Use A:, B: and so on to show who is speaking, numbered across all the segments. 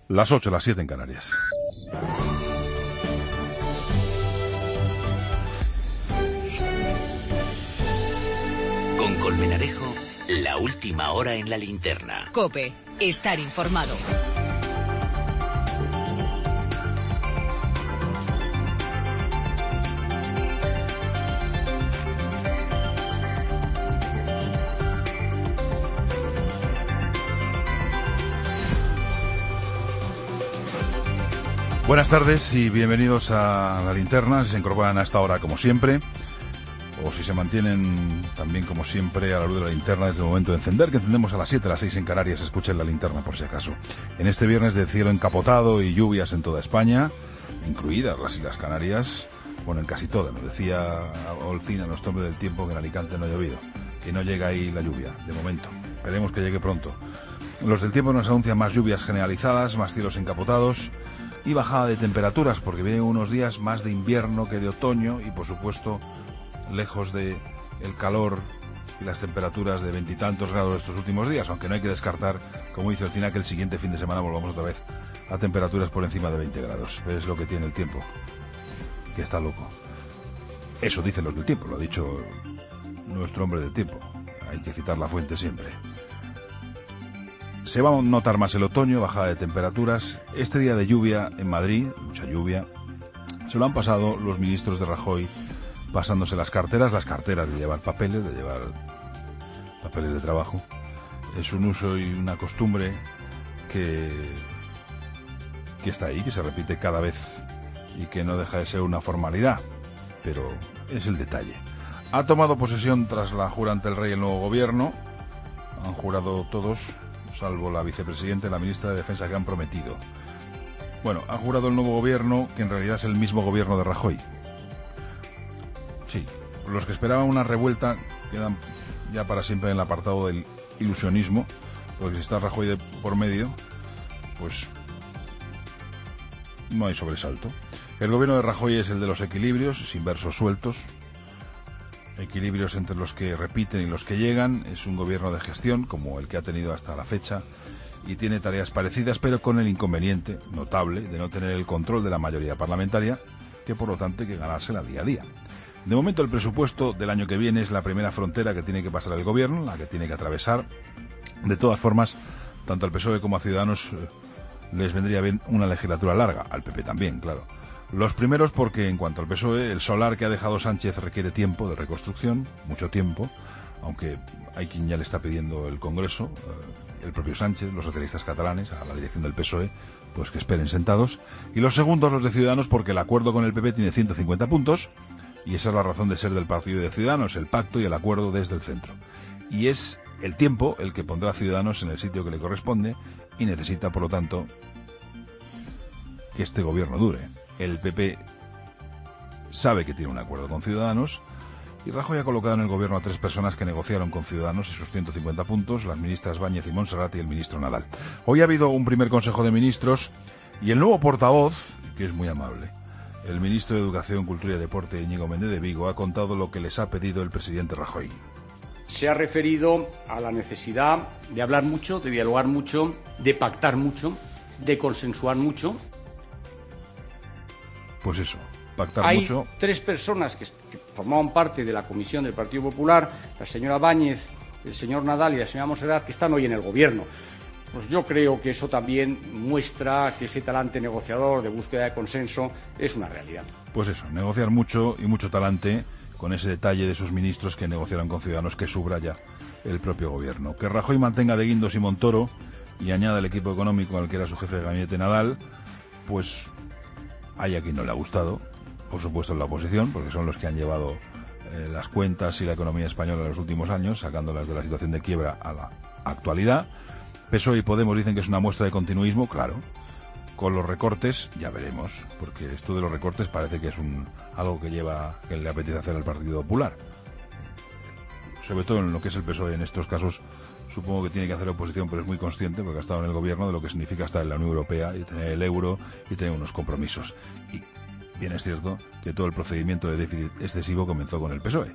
A: Las 8, las 7 en Canarias.
B: Con Colmenarejo, la última hora en la linterna.
C: COPE, estar informado.
A: Buenas tardes y bienvenidos a la linterna. Si se incorporan a esta hora como siempre, o si se mantienen también como siempre a la luz de la linterna desde el momento de encender, que encendemos a las 7, a las 6 en Canarias. Escuchen la linterna por si acaso. En este viernes de cielo encapotado y lluvias en toda España, incluidas las Islas Canarias, bueno, en casi todas. Nos decía Olcina, nuestro hombre del tiempo, que en Alicante no ha llovido, que no llega ahí la lluvia, de momento. Esperemos que llegue pronto. Los del tiempo nos anuncian más lluvias generalizadas, más cielos encapotados y bajada de temperaturas, porque vienen unos días más de invierno que de otoño y, por supuesto, lejos de el calor y las temperaturas de 20 y tantos grados estos últimos días, aunque no hay que descartar, como dice Olcina, que el siguiente fin de semana volvamos otra vez a temperaturas por encima de 20 grados. Es lo que tiene el tiempo, que está loco. Eso dicen los del tiempo, lo ha dicho nuestro hombre del tiempo. Hay que citar la fuente siempre. Se va a notar más el otoño, bajada de temperaturas. Este día de lluvia en Madrid, mucha lluvia, se lo han pasado los ministros de Rajoy pasándose las carteras de llevar papeles, de trabajo. Es un uso y una costumbre que está ahí, que se repite cada vez y que no deja de ser una formalidad, pero es el detalle. Ha tomado posesión tras la jura ante el rey el nuevo gobierno. Han jurado todos, salvo la vicepresidenta y la ministra de Defensa, que han prometido. Bueno, ha jurado el nuevo gobierno, que en realidad es el mismo gobierno de Rajoy. Sí, los que esperaban una revuelta quedan ya para siempre en el apartado del ilusionismo, porque si está Rajoy por medio, pues no hay sobresalto. El gobierno de Rajoy es el de los equilibrios, sin versos sueltos, equilibrios entre los que repiten y los que llegan. Es un gobierno de gestión, como el que ha tenido hasta la fecha, y tiene tareas parecidas, pero con el inconveniente notable de no tener el control de la mayoría parlamentaria, que por lo tanto hay que ganársela día a día. De momento, el presupuesto del año que viene es la primera frontera que tiene que pasar el gobierno, la que tiene que atravesar. De todas formas, tanto al PSOE como a Ciudadanos les vendría bien una legislatura larga, al PP también, claro. Los primeros porque, en cuanto al PSOE, el solar que ha dejado Sánchez requiere tiempo de reconstrucción, mucho tiempo, aunque hay quien ya le está pidiendo el Congreso, el propio Sánchez, los socialistas catalanes, a la dirección del PSOE, pues que esperen sentados. Y los segundos, los de Ciudadanos, porque el acuerdo con el PP tiene 150 puntos, y esa es la razón de ser del partido de Ciudadanos, el pacto y el acuerdo desde el centro. Y es el tiempo el que pondrá a Ciudadanos en el sitio que le corresponde y necesita, por lo tanto, que este gobierno dure. El PP sabe que tiene un acuerdo con Ciudadanos y Rajoy ha colocado en el gobierno a 3 personas que negociaron con Ciudadanos esos 150 puntos, las ministras Báñez y Montserrat y el ministro Nadal. Hoy ha habido un primer Consejo de Ministros y el nuevo portavoz, que es muy amable, el ministro de Educación, Cultura y Deporte, Íñigo Méndez de Vigo, ha contado lo que les ha pedido el presidente Rajoy.
D: Se ha referido a la necesidad de hablar mucho, de dialogar mucho, de pactar mucho, de consensuar mucho.
A: Pues eso, pactar mucho.
D: Hay 3 personas que formaban parte de la comisión del Partido Popular, la señora Báñez, el señor Nadal y la señora Montserrat, que están hoy en el gobierno. Pues yo creo que eso también muestra que ese talante negociador de búsqueda de consenso es una realidad.
A: Pues eso, negociar mucho y mucho talante, con ese detalle de sus ministros que negociaron con Ciudadanos, que subraya el propio gobierno. Que Rajoy mantenga de Guindos y Montoro y añada el equipo económico al que era su jefe de gabinete Nadal, pues hay a quien no le ha gustado, por supuesto en la oposición, porque son los que han llevado las cuentas y la economía española en los últimos años, sacándolas de la situación de quiebra a la actualidad. PSOE y Podemos dicen que es una muestra de continuismo, claro. Con los recortes ya veremos, porque esto de los recortes parece que es algo que le apetece hacer al Partido Popular. Sobre todo en lo que es el PSOE en estos casos, supongo que tiene que hacer oposición, pero es muy consciente, porque ha estado en el gobierno, de lo que significa estar en la Unión Europea y tener el euro y tener unos compromisos. Y bien es cierto que todo el procedimiento de déficit excesivo comenzó con el PSOE.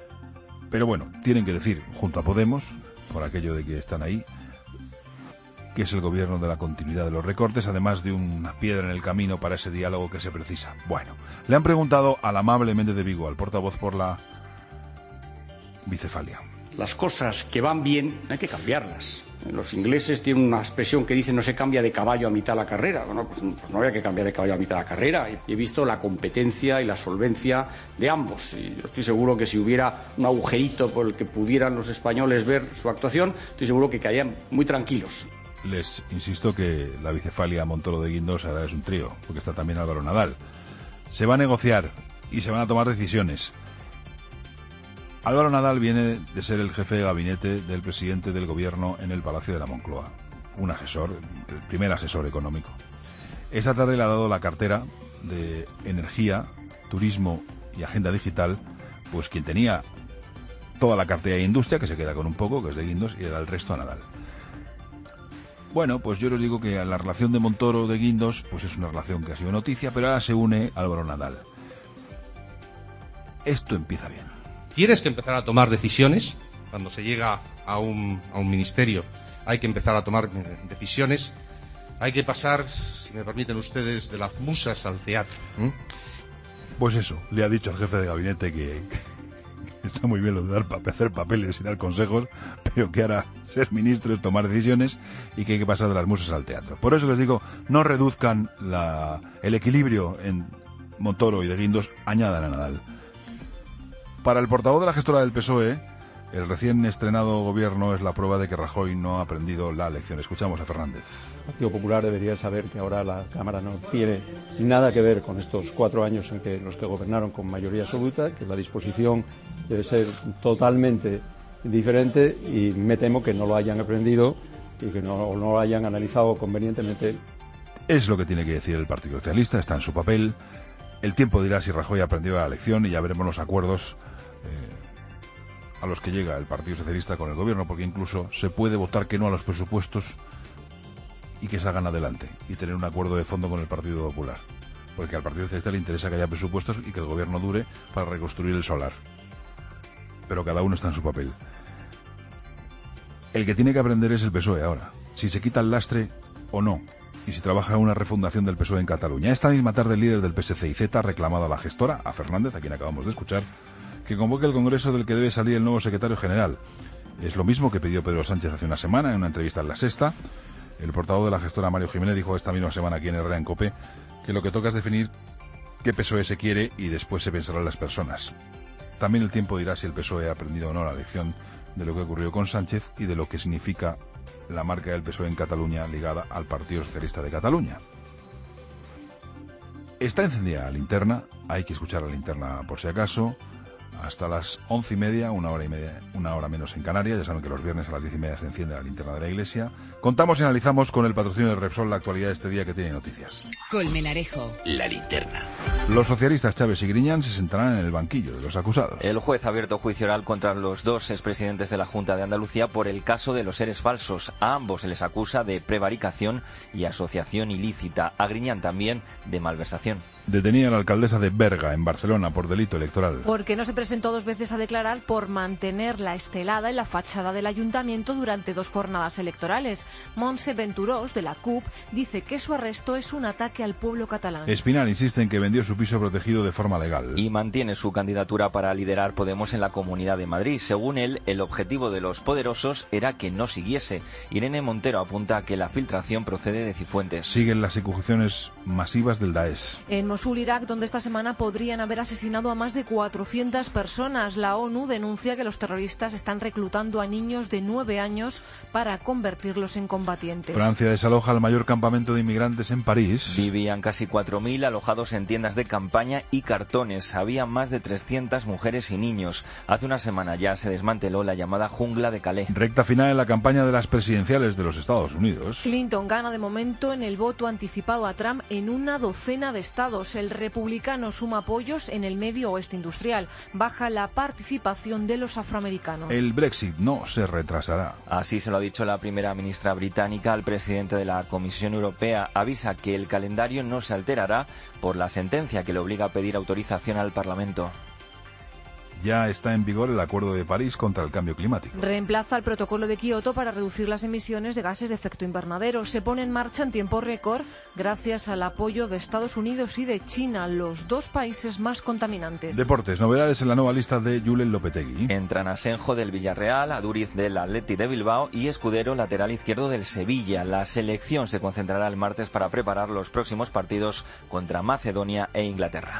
A: Pero bueno, tienen que decir, junto a Podemos, por aquello de que están ahí, que es el gobierno de la continuidad de los recortes, además de una piedra en el camino para ese diálogo que se precisa. Bueno, le han preguntado al amable Méndez de Vigo, al portavoz por la bicefalia.
D: Las cosas que van bien hay que cambiarlas. Los ingleses tienen una expresión que dice no se cambia de caballo a mitad de la carrera. Bueno, pues no había que cambiar de caballo a mitad de la carrera. He visto la competencia y la solvencia de ambos. Y yo estoy seguro que si hubiera un agujerito por el que pudieran los españoles ver su actuación, estoy seguro que caerían muy tranquilos.
A: Les insisto que la bicefalia Montoro de Guindos ahora es un trío, porque está también Álvaro Nadal. Se va a negociar y se van a tomar decisiones. Álvaro Nadal viene de ser el jefe de gabinete del presidente del gobierno en el Palacio de la Moncloa, un asesor, el primer asesor económico. Esta tarde le ha dado la cartera de Energía, Turismo y Agenda Digital, pues quien tenía toda la cartera de Industria, que se queda con un poco, que es de Guindos, y le da el resto a Nadal. Bueno, pues yo les digo que la relación de Montoro de Guindos pues es una relación que ha sido noticia, pero ahora se une Álvaro Nadal. Esto empieza bien.
E: Tienes que empezar a tomar decisiones. Cuando se llega a un ministerio hay que empezar a tomar decisiones. Hay que pasar, si me permiten ustedes, de las musas al teatro.
A: Pues eso, le ha dicho al jefe de gabinete que está muy bien lo de hacer papeles y dar consejos, pero que ahora ser ministro es tomar decisiones y que hay que pasar de las musas al teatro. Por eso les digo, no reduzcan el equilibrio en Montoro y de Guindos, añadan a Nadal. Para el portavoz de la gestora del PSOE, el recién estrenado gobierno es la prueba de que Rajoy no ha aprendido la lección. Escuchamos a Fernández.
F: El Partido Popular debería saber que ahora la Cámara no tiene nada que ver con estos 4 años en los que gobernaron con mayoría absoluta, que la disposición debe ser totalmente diferente y me temo que no lo hayan aprendido y que no lo hayan analizado convenientemente.
A: Es lo que tiene que decir el Partido Socialista, está en su papel. El tiempo dirá si Rajoy aprendió la lección y ya veremos los acuerdos a los que llega el Partido Socialista con el gobierno, porque incluso se puede votar que no a los presupuestos y que salgan adelante y tener un acuerdo de fondo con el Partido Popular, porque al Partido Socialista le interesa que haya presupuestos y que el gobierno dure para reconstruir el solar, pero cada uno está en su papel. El que tiene que aprender es el PSOE ahora, si se quita el lastre o no, y si trabaja en una refundación del PSOE en Cataluña. Esta misma tarde el líder del PSC y Z ha reclamado a la gestora, a Fernández, a quien acabamos de escuchar, que convoque el congreso del que debe salir el nuevo secretario general. Es lo mismo que pidió Pedro Sánchez hace una semana en una entrevista en La Sexta. El portavoz de la gestora, Mario Jiménez, dijo esta misma semana aquí en Herrera en COPE que lo que toca es definir qué PSOE se quiere y después se pensarán las personas. También el tiempo dirá si el PSOE ha aprendido o no la lección de lo que ocurrió con Sánchez y de lo que significa la marca del PSOE en Cataluña ligada al Partido Socialista de Cataluña. Está encendida la linterna, hay que escuchar la linterna por si acaso, hasta las 11:30, una hora menos en Canarias. Ya saben que los viernes a las 10:30 se enciende la linterna de la iglesia. Contamos y analizamos con el patrocinio de Repsol la actualidad de este día que tiene noticias.
C: Colmenarejo.
B: La linterna.
A: Los socialistas Chávez y Griñán se sentarán en el banquillo de los acusados.
G: El juez ha abierto juicio oral contra los 2 expresidentes de la Junta de Andalucía por el caso de los seres falsos. A ambos se les acusa de prevaricación y asociación ilícita. A Griñán también de malversación.
A: Detenida la alcaldesa de Berga, en Barcelona, por delito electoral.
H: Porque no se presentó 2 veces a declarar por mantener la estelada en la fachada del ayuntamiento durante 2 jornadas electorales. Montse Venturós, de la CUP, dice que su arresto es un ataque al pueblo catalán.
A: Espinar insiste en que vendió su piso protegido de forma legal.
G: Y mantiene su candidatura para liderar Podemos en la Comunidad de Madrid. Según él, el objetivo de los poderosos era que no siguiese. Irene Montero apunta que la filtración procede de Cifuentes.
A: Siguen las ejecuciones masivas del Daesh.
H: En Mosul, Irak, donde esta semana podrían haber asesinado a más de 400 personas. La ONU denuncia que los terroristas están reclutando a niños de 9 años para convertirlos en combatientes.
A: Francia desaloja el mayor campamento de inmigrantes en París.
G: Vivían casi 4.000 alojados en tiendas de campaña y cartones. Había más de 300 mujeres y niños. Hace una semana ya se desmanteló la llamada jungla de Calais.
A: Recta final en la campaña de las presidenciales de los Estados Unidos.
H: Clinton gana de momento en el voto anticipado a Trump en una docena de estados. El republicano suma apoyos en el medio oeste industrial. Baja la participación de los afroamericanos.
A: El Brexit no se retrasará.
G: Así se lo ha dicho la primera ministra británica al presidente de la Comisión Europea. Avisa que el calendario no se alterará por la sentencia que le obliga a pedir autorización al Parlamento.
A: Ya está en vigor el Acuerdo de París contra el cambio climático.
H: Reemplaza el protocolo de Kioto para reducir las emisiones de gases de efecto invernadero. Se pone en marcha en tiempo récord gracias al apoyo de Estados Unidos y de China, los dos países más contaminantes.
A: Deportes, novedades en la nueva lista de Julen Lopetegui.
G: Entran Asenjo del Villarreal, Aduriz del Athletic de Bilbao y Escudero, lateral izquierdo del Sevilla. La selección se concentrará el martes para preparar los próximos partidos contra Macedonia e Inglaterra.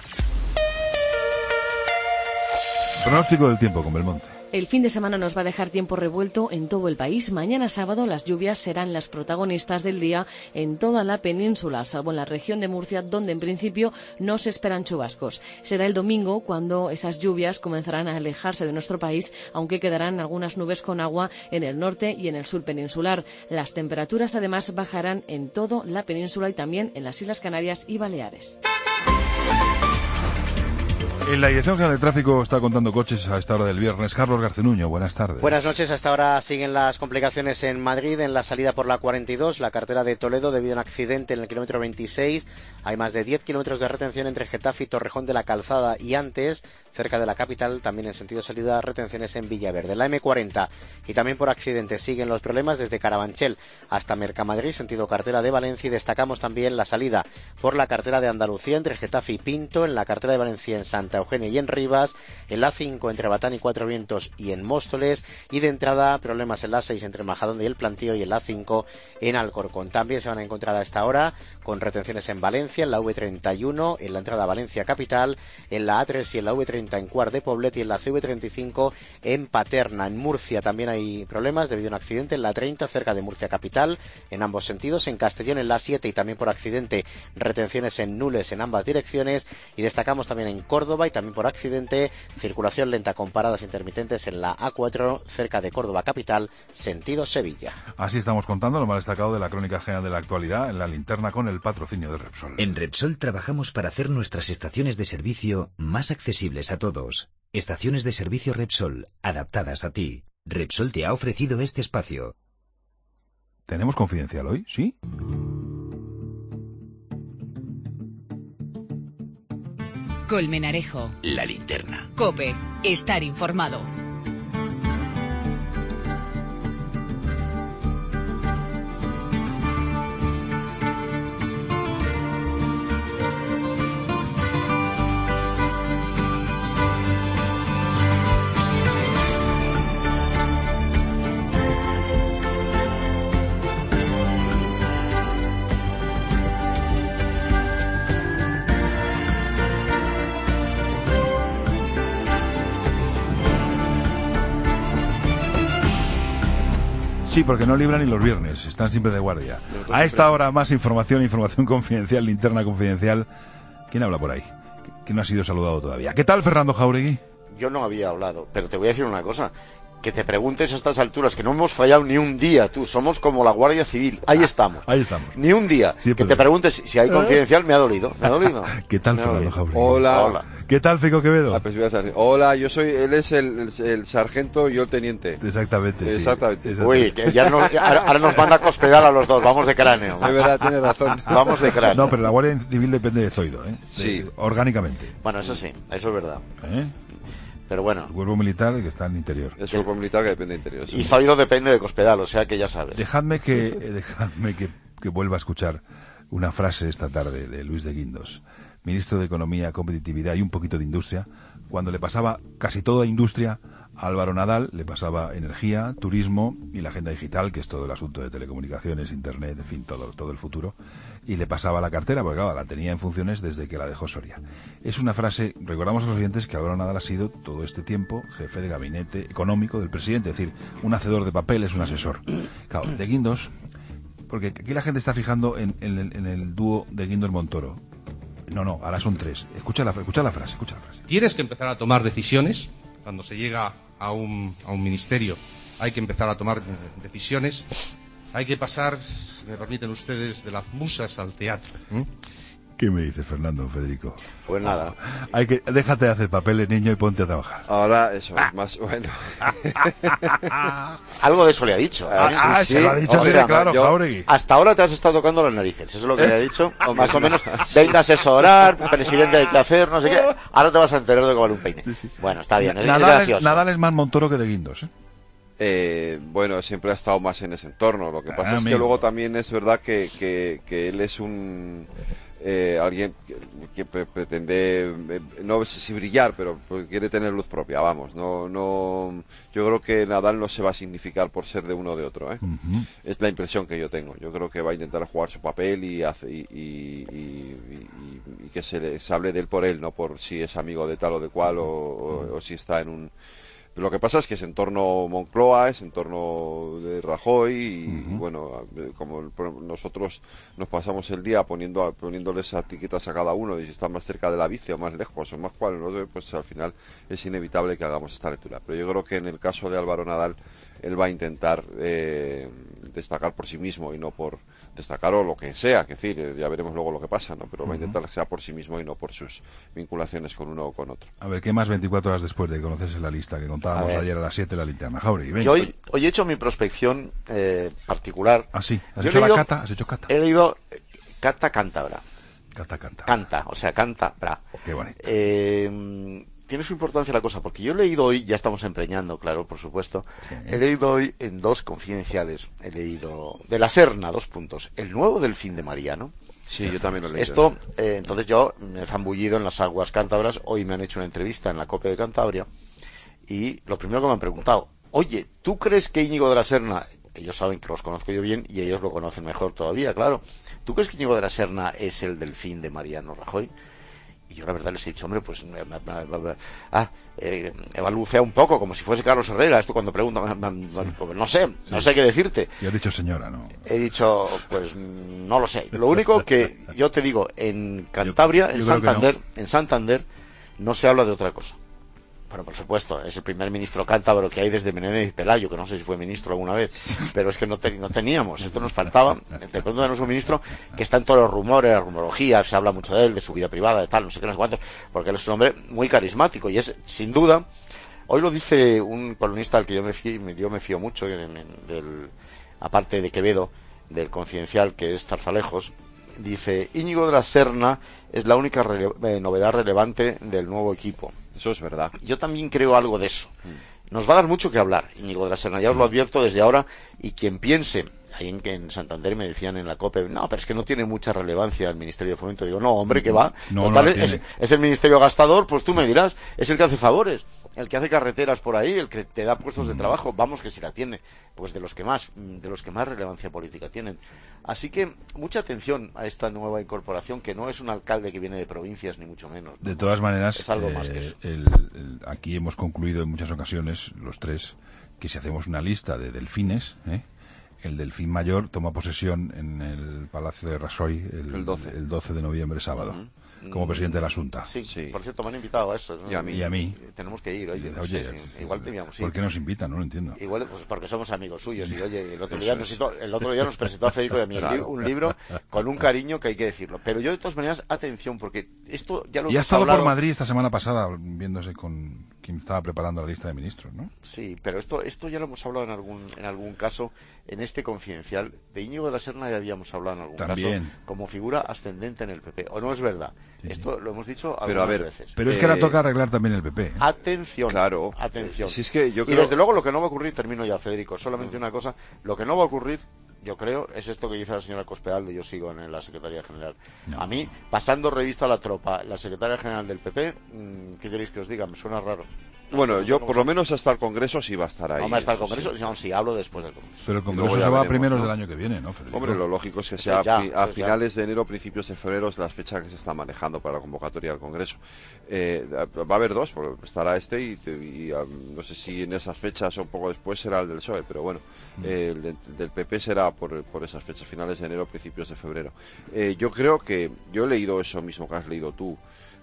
A: Pronóstico del tiempo con Belmonte.
I: El fin de semana nos va a dejar tiempo revuelto en todo el país. Mañana sábado las lluvias serán las protagonistas del día en toda la península, salvo en la región de Murcia, donde en principio no se esperan chubascos. Será el domingo cuando esas lluvias comenzarán a alejarse de nuestro país, aunque quedarán algunas nubes con agua en el norte y en el sur peninsular. Las temperaturas además bajarán en toda la península y también en las Islas Canarias y Baleares.
A: En la Dirección General de Tráfico está contando coches a esta hora del viernes. Carlos Garcenuño, buenas tardes.
J: Buenas noches. Hasta ahora siguen las complicaciones en Madrid, en la salida por la 42, la carretera de Toledo, debido a un accidente en el kilómetro 26. Hay más de 10 kilómetros de retención entre Getafe y Torrejón de la Calzada y antes, cerca de la capital, también en sentido salida, retenciones en Villaverde. La M40 y también por accidente siguen los problemas desde Carabanchel hasta Mercamadrid, sentido carretera de Valencia, y destacamos también la salida por la carretera de Andalucía entre Getafe y Pinto, en la carretera de Valencia en Santa Eugenia y en Rivas, en la A5 entre Batán y Cuatro Vientos y en Móstoles, y de entrada problemas en la 6 entre Majadahonda y El Plantío, y en la A5 en Alcorcón. También se van a encontrar a esta hora con retenciones en Valencia, en la V31, en la entrada a Valencia capital, en la A3 y en la V30 en Cuart de Poblet, y en la CV35 en Paterna. En Murcia también hay problemas debido a un accidente en la 30 cerca de Murcia capital, en ambos sentidos. En Castellón en la 7 y también por accidente retenciones en Nules en ambas direcciones, y destacamos también en Córdoba y también por accidente circulación lenta con paradas intermitentes en la A4 cerca de Córdoba capital, sentido Sevilla.
A: Así estamos contando lo más destacado de la crónica general de la actualidad en la linterna con el patrocinio de Repsol.
B: En Repsol trabajamos para hacer nuestras estaciones de servicio más accesibles a todos. Estaciones de servicio Repsol, adaptadas a ti. Repsol te ha ofrecido este espacio.
A: ¿Tenemos confidencial hoy? ¿Sí?
C: Colmenarejo.
B: La linterna.
C: COPE. Estar informado.
A: Sí, porque no libran ni los viernes, están siempre de guardia. A esta hora más información confidencial, linterna confidencial. ¿Quién habla por ahí? ¿Quién no ha sido saludado todavía? ¿Qué tal, Fernando Jauregui?
K: Yo no había hablado, pero te voy a decir una cosa. Que te preguntes a estas alturas, que no hemos fallado ni un día, tú, somos como la Guardia Civil, ahí estamos. Ni un día. Sí, que te preguntes si hay confidencial, me ha dolido.
A: ¿Qué tal, Fernando Jauregui?
L: Hola.
A: ¿Qué tal, Fico Quevedo?
L: Hola, él es el sargento y yo el teniente.
A: Exactamente.
K: Uy, que ya ahora nos van a cospedar a los dos, vamos de cráneo.
L: De verdad, tienes razón.
K: Vamos de cráneo.
A: No, pero la Guardia Civil depende de Zoido, ¿eh?
L: Sí.
A: Orgánicamente.
K: Bueno, eso sí, eso es verdad. Pero bueno.
A: El cuerpo militar que está en el interior.
L: Es el cuerpo militar que depende del interior.
K: Sí. Y Zoido depende de Cospedal, o sea que ya sabes.
A: Dejadme que vuelva a escuchar una frase esta tarde de Luis de Guindos, ministro de Economía, Competitividad y un poquito de Industria, cuando le pasaba casi toda industria a Álvaro Nadal, le pasaba energía, turismo y la agenda digital, que es todo el asunto de telecomunicaciones, internet, en fin, todo el futuro, y le pasaba la cartera, porque claro, la tenía en funciones desde que la dejó Soria. Es una frase, recordamos a los oyentes que Álvaro Nadal ha sido todo este tiempo jefe de gabinete económico del presidente, es decir, un hacedor de papeles, un asesor. Claro, de Guindos, porque aquí la gente está fijando en el dúo de Guindos-Montoro. No, ahora son tres. Escucha la frase.
E: Tienes que empezar a tomar decisiones. Cuando se llega a un ministerio hay que empezar a tomar decisiones. Hay que pasar, si me permiten ustedes, de las musas al teatro.
A: ¿Qué me dices, Fernando, Federico?
K: Pues nada.
A: Déjate de hacer papeles, niño, y ponte a trabajar.
L: Ahora eso es más bueno.
K: Algo de eso le ha dicho.
A: Sí. Se lo ha dicho, claro, Jáuregui.
K: Hasta ahora te has estado tocando las narices, eso es lo que le ha dicho. Más o menos, venga a asesorar, presidente hay que hacer, no sé qué. Ahora te vas a enterar de que vale un peine. Sí. Bueno, está bien, es gracioso.
A: Nadal es más Montoro que de Guindos,
L: bueno, siempre ha estado más en ese entorno. Lo que pasa es que luego también es verdad que él es un... alguien que pretende no sé si brillar, pero quiere tener luz propia, vamos. No, yo creo que Nadal no se va a significar por ser de uno o de otro, Uh-huh. Es la impresión que yo tengo. Yo creo que va a intentar jugar su papel y que se hable de él por él, no por si es amigo de tal o de cual o si está en un... Lo que pasa es que es entorno Moncloa, es entorno de Rajoy y bueno, como nosotros nos pasamos el día poniéndoles etiquetas a cada uno y si está más cerca de la bici o más lejos o más cual, pues al final es inevitable que hagamos esta lectura. Pero yo creo que en el caso de Álvaro Nadal, él va a intentar destacar por sí mismo y no por destacar o lo que sea, que decir, ya veremos luego lo que pasa, ¿no? Pero va a intentar que sea por sí mismo y no por sus vinculaciones con uno o con otro.
A: A ver, ¿qué más 24 horas después de conocerse la lista que contábamos ayer a las 7 la linterna? Jáuregui,
K: yo hoy he hecho mi prospección particular.
A: ¿Ah, sí? ¿Has hecho cata? ¿Has hecho cata?
K: He leído Cata Cántabra.
A: Canta,
K: o sea, Cántabra.
A: Qué bonito.
K: Tiene su importancia la cosa, porque yo he leído hoy, ya estamos empreñando, claro, por supuesto, he leído hoy en dos confidenciales, he leído de la Serna, 2 puntos, el nuevo Delfín de Mariano.
L: Sí, yo también lo he leído.
K: Esto, entonces yo me he zambullido en las aguas cántabras, hoy me han hecho una entrevista en la COPE de Cantabria, y lo primero que me han preguntado, oye, ¿tú crees que Íñigo de la Serna, ellos saben que los conozco yo bien, y ellos lo conocen mejor todavía, claro, ¿tú crees que Íñigo de la Serna es el Delfín de Mariano Rajoy? Y yo la verdad les he dicho, hombre, pues he balbuceado un poco, como si fuese Carlos Herrera, esto cuando preguntan, no sé qué decirte.
A: Y has dicho señora, ¿no?
K: He dicho, pues no lo sé. Lo único que yo te digo, en Cantabria, en Santander, no se habla de otra cosa. Bueno, por supuesto, es el primer ministro cántabro que hay desde Menéndez y Pelayo, que no sé si fue ministro alguna vez, pero es que no teníamos, esto nos faltaba. De pronto tenemos un ministro que está en todos los rumores, la rumorología, se habla mucho de él, de su vida privada, de tal, no sé qué, no sé cuántos, porque él es un hombre muy carismático y es, sin duda, hoy lo dice un columnista al que yo me fío mucho, aparte de Quevedo, del Confidencial, que es Tarzalejos, dice, Íñigo de la Serna es la única novedad relevante del nuevo equipo.
L: Eso es verdad.
K: Yo también creo algo de eso. Nos va a dar mucho que hablar, Íñigo de la Serna, ya os lo advierto desde ahora, y quien piense, ahí en Santander me decían en la COPE, no, pero es que no tiene mucha relevancia el Ministerio de Fomento. Digo, no, hombre, que va. Total, es el Ministerio gastador, pues tú me dirás, es el que hace favores, el que hace carreteras por ahí, el que te da puestos de trabajo, vamos que si la tiene, pues de los que más relevancia política tienen. Así que mucha atención a esta nueva incorporación, que no es un alcalde que viene de provincias, ni mucho menos, ¿no?
A: De todas maneras,
K: es algo más que eso.
A: Aquí hemos concluido en muchas ocasiones, los tres, que si hacemos una lista de delfines, el delfín mayor toma posesión en el Palacio de Rajoy el 12 de noviembre, sábado. Como presidente de la Junta.
K: Sí, por cierto, me han invitado a eso, ¿no?
A: Y a mí.
K: Tenemos que ir, oye. Igual debíamos ir.
A: ¿Por qué nos invitan? No lo entiendo.
K: Igual, pues porque somos amigos suyos. Y oye, el otro día nos presentó a Federico y a mí un libro con un cariño que hay que decirlo. Pero yo, de todas maneras, atención, porque esto ya lo hemos hablado.
A: Y ha estado por Madrid esta semana pasada, viéndose con quien estaba preparando la lista de ministros, ¿no?
K: Sí, pero esto ya lo hemos hablado en algún caso, en este Confidencial. De Íñigo de la Serna ya habíamos hablado en algún caso, como figura ascendente en el PP. ¿O no es verdad? Sí. Esto lo hemos dicho algunas veces.
A: Pero es que ahora toca arreglar también el PP.
K: Atención.
L: Claro.
K: Atención.
L: Si es que yo
K: creo... Y desde luego lo que no va a ocurrir, termino ya, Federico, solamente una cosa, lo que no va a ocurrir, yo creo, es esto que dice la señora Cospedal, yo sigo en la Secretaría General. No. A mí, pasando revista a la tropa, la Secretaria General del PP, ¿qué queréis que os diga? Me suena raro.
L: Bueno, yo por lo menos hasta el Congreso sí va a estar ahí.
K: No, hasta el Congreso, sí, hablo después del Congreso.
A: Pero el Congreso se va a primeros del año que viene, ¿no, Federico?
L: Hombre, lo lógico es que sea a finales de enero, principios de febrero, es la fecha que se está manejando para la convocatoria del Congreso. Va a haber dos, estará y no sé si en esas fechas o un poco después será el del PSOE, pero bueno, el del PP será por esas fechas, finales de enero, principios de febrero. Yo creo que, yo he leído eso mismo que has leído tú,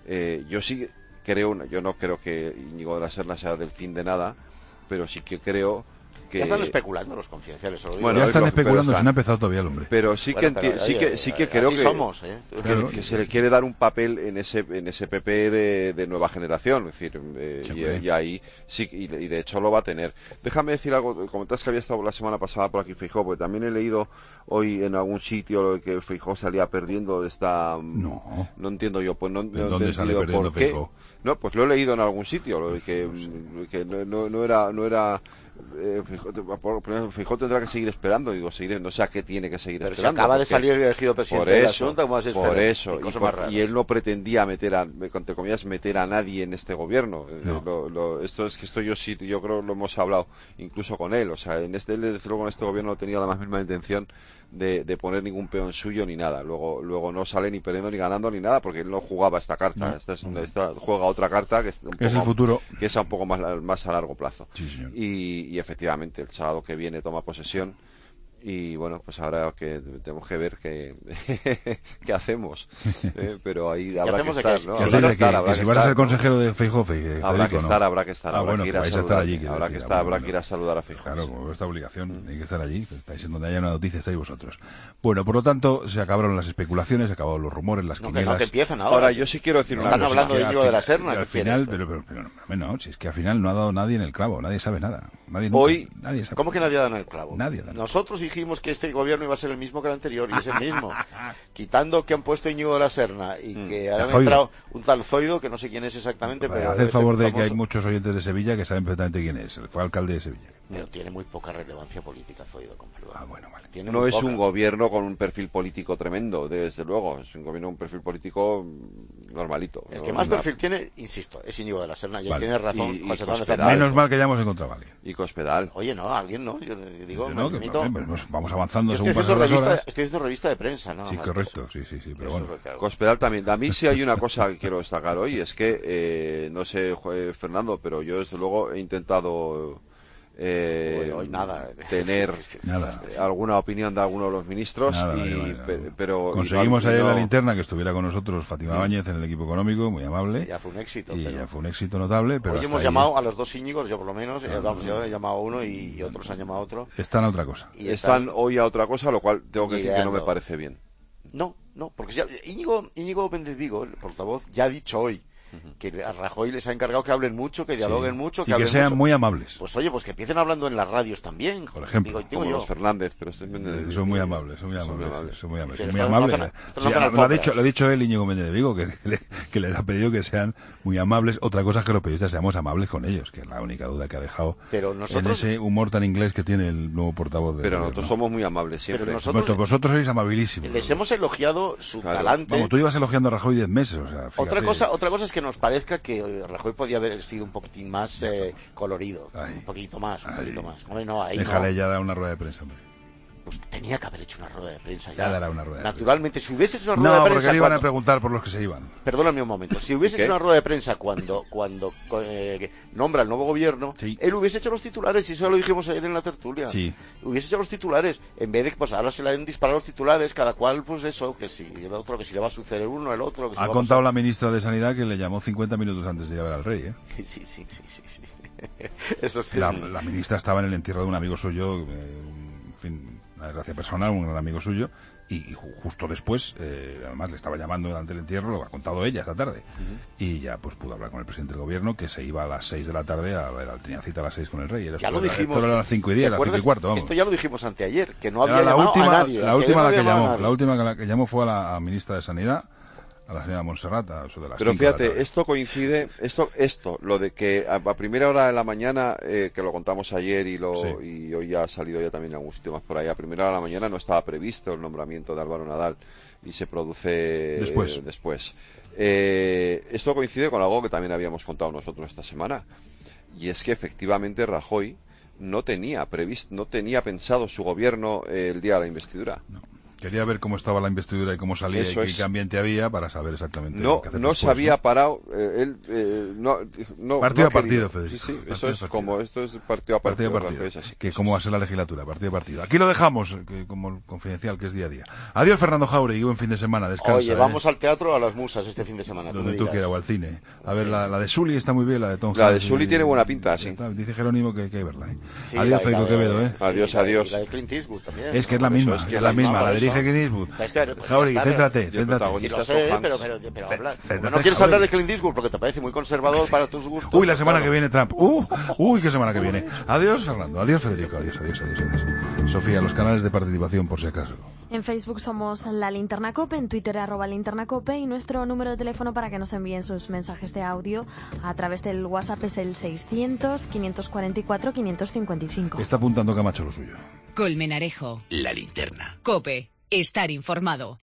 L: yo no creo que Íñigo de la Serna sea del fin de nada, pero sí que creo
K: Ya están especulando los confidenciales.
A: Bueno, ya están especulando, si no ha empezado todavía el hombre.
L: Pero sí que creo que,
K: somos,
L: que se le quiere dar un papel en ese PP de nueva generación, es decir, y ahí sí, y de hecho lo va a tener. Déjame decir algo, comentas que había estado la semana pasada por aquí Feijóo, porque también he leído hoy en algún sitio que Feijóo salía perdiendo de esta... No entiendo yo, pues no
A: ¿dónde sale perdiendo Feijóo?
L: No, pues lo he leído en algún sitio, que no era Feijóo tendrá que seguir esperando, no sé a qué tiene que seguir
K: pero
L: esperando.
K: Pero acaba de salir elegido presidente de la Junta, ¿cómo vas a esperar?
L: Por eso, y él no pretendía meter a nadie en este gobierno. Esto yo creo que lo hemos hablado incluso con él, o sea, él desde luego con este gobierno no tenía la más mínima intención de poner ningún peón suyo ni nada. Luego no sale ni perdiendo ni ganando ni nada, porque él no jugaba esta carta. Esta juega otra carta que es
A: el futuro,
L: que es un poco más a largo plazo.
A: Sí, señor.
L: Y efectivamente el sábado que viene toma posesión. Y bueno, pues ahora que tenemos que ver qué hacemos, pero ahí habrá que estar, ¿no?
A: Si vas a ser consejero de Feijóo,
L: habrá que estar,
A: bueno, vais a estar allí.
L: Habrá que ir a saludar a Feijóo.
A: Claro, como esta obligación, hay que estar allí, estáis en donde haya una noticia, estáis vosotros. Bueno, por lo tanto, se acabaron las especulaciones, se acabaron los rumores, las quinielas.
K: Que empiezan ahora.
L: Yo sí quiero decir una
K: cosa. Están hablando de Íñigo de la Serna.
A: Al final, pero no, si es que al final no ha dado nadie en el clavo, nadie sabe nada. Nadie sabe.
K: ¿Cómo que nadie ha dado en el clavo?
A: Nadie.
K: Nosotros dijimos que este gobierno iba a ser el mismo que el anterior, y es el mismo. Quitando que han puesto Íñigo de la Serna y que ha entrado un tal Zoido, que no sé quién es exactamente, pero
A: hace el favor de que hay muchos oyentes de Sevilla que saben perfectamente quién es. Fue alcalde de Sevilla.
K: Pero tiene muy poca relevancia política Zoido, comprueba.
A: Bueno, vale.
L: No es un gobierno con un perfil político tremendo, desde luego. Es un gobierno con un perfil político normalito.
K: El que más perfil tiene, insisto, es Íñigo de la Serna. Y ahí tiene razón.
A: Menos mal que ya hemos encontrado a alguien.
L: Y Cospedal.
K: Oye, no, alguien no. Yo digo,
A: vamos avanzando.
K: Estoy haciendo revista de prensa, ¿no?
A: Sí, correcto. Sí, pero bueno.
L: Cospedal también. A mí sí hay una cosa que quiero destacar hoy, es que, no sé, Fernando, pero yo desde luego he intentado
K: hoy nada.
L: tener alguna opinión de alguno de los ministros, pero
A: conseguimos ayer la linterna que estuviera con nosotros Fátima Báñez en el equipo económico, muy amable.
K: Ya fue un éxito.
A: Ya fue un éxito notable. Pero
K: hoy hemos llamado a los dos Íñigos, yo por lo menos, yo he llamado a uno y otros han llamado a otro.
A: Están a otra cosa.
L: Están hoy a otra cosa, lo cual tengo que decir que no me parece bien.
K: No, porque Íñigo Méndez Vigo, el portavoz, ya ha dicho hoy que a Rajoy les ha encargado que hablen mucho, que dialoguen mucho,
A: que sean
K: mucho.
A: muy amables.
K: Pues oye, pues que empiecen hablando en las radios también.
A: Por ejemplo,
L: como los Fernández, pero
A: son muy amables. Lo ha dicho él, Íñigo Méndez de Vigo, que les ha pedido que sean muy amables. Otra cosa es que los periodistas seamos amables con ellos, que es la única duda que ha dejado en ese humor tan inglés que tiene el nuevo portavoz de
L: nosotros somos muy amables siempre.
A: Pero vosotros sois amabilísimos.
K: Les hemos elogiado su talante.
A: Vamos, tú ibas elogiando a Rajoy 10 meses. O sea,
K: otra cosa es que nos parezca que Rajoy podía haber sido un poquitín más colorido, un poquito más. Hombre, no,
A: déjale ya dar una rueda de prensa, hombre.
K: Pues tenía que haber hecho una rueda de prensa.
A: Ya dará una rueda de prensa.
K: Naturalmente, si hubiese hecho una rueda de prensa...
A: No, porque le iban a preguntar por los que se iban.
K: Perdóname un momento. Si hubiese hecho una rueda de prensa cuando nombra el nuevo gobierno, él hubiese hecho los titulares, y eso lo dijimos ayer en la tertulia.
A: Sí.
K: Hubiese hecho los titulares, en vez de, pues ahora se le han disparado los titulares, cada cual, pues eso, que si el otro, que si le va a suceder uno, el otro...
A: Ha contado la ministra de Sanidad que le llamó 50 minutos antes de ir a ver al rey, ¿eh?
K: Sí. Eso es
A: la ministra estaba en el entierro de un amigo suyo, en fin... una desgracia personal, un gran amigo suyo, y justo después, además le estaba llamando durante el entierro, lo ha contado ella esta tarde, y ya pues pudo hablar con el presidente del gobierno, que se iba a las 6 de la tarde a ver, tenía cita a las 6 con el rey.
K: Ya lo dijimos.
A: Esto era a las 5:10, a las 5:15, vamos.
K: Esto ya lo dijimos anteayer, que no había llamado a nadie.
A: La última que llamó fue a la ministra de Sanidad, a la señora Montserrat, a eso de las 5 de la tarde.
L: Pero fíjate, esto coincide, lo de que a primera hora de la mañana, que lo contamos ayer y hoy ya ha salido ya también en algún sitio más por ahí, a primera hora de la mañana no estaba previsto el nombramiento de Álvaro Nadal y se produce después. Esto coincide con algo que también habíamos contado nosotros esta semana, y es que efectivamente Rajoy no tenía pensado su gobierno el día de la investidura.
A: No. Quería ver cómo estaba la investidura y cómo salía y qué ambiente había para saber exactamente lo que hacer
L: no
A: después,
L: se había
A: ¿no?
L: parado.
A: Partido a partido, Federico.
L: Sí, eso es como esto es partido a partido.
A: Es así. Que cómo va a ser la legislatura, partido a partido. Aquí lo dejamos, como confidencial, que es día a día. Adiós, Fernando Jauregui, buen fin de semana. Descansa.
K: Oye, vamos al teatro, a las Musas este fin de semana.
A: Donde tú quieras, o al cine. A ver, la de Sully está muy bien, la de Tom Hanks.
L: La de Sully tiene buena pinta, sí.
A: Dice Jerónimo que hay que verla,
K: Sí,
A: adiós, Federico Quevedo,
L: Adiós.
K: La de Clint Eastwood también.
A: Es que es la misma, la dirige Clint Eastwood. Jauregui, céntrate.
K: Sí, lo sé, pero habla. No quieres hablar de Clint Eastwood porque te parece muy conservador para tus gustos.
A: Uy, la semana que viene Trump. Uy, qué semana que viene. Adiós, Fernando. Adiós, Federico. Adiós. Sofía, los canales de participación, por si acaso.
M: En Facebook somos La Linterna Cope, en Twitter @Linterna Cope, y nuestro número de teléfono para que nos envíen sus mensajes de audio a través del WhatsApp es el 600-544-555.
A: Está apuntando Camacho lo suyo.
C: Colmenarejo.
B: La Linterna.
C: Cope. Estar informado.